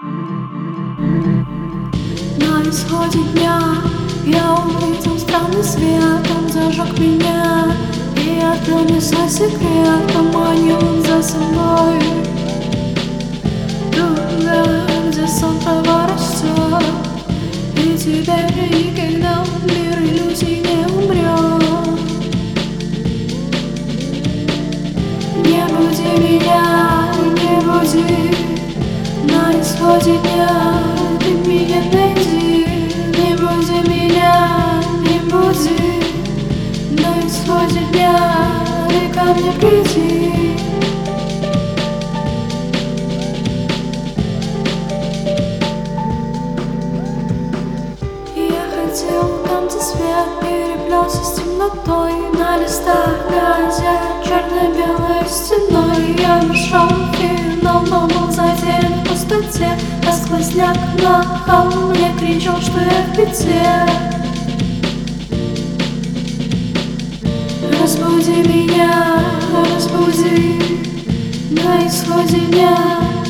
На исходе дня я увидел странный свет, он зажег меня и открыл мне свой секрет, поманил он за собой туда, где сон трава растет. И теперь никогда мир иллюзий не умрет. Не буди меня, не буди, на исходе дня ты меня найди. Не буди меня, не буди, на исходе дня ты ко мне приди. Я хотел там, где свет переплелся с темнотой, на листах газет черно-белой стеной. Я нашел финал, но был затерян в пустоте, а сквозняк на холме кричал, что я в беде. Разбуди меня, разбуди, на исходе дня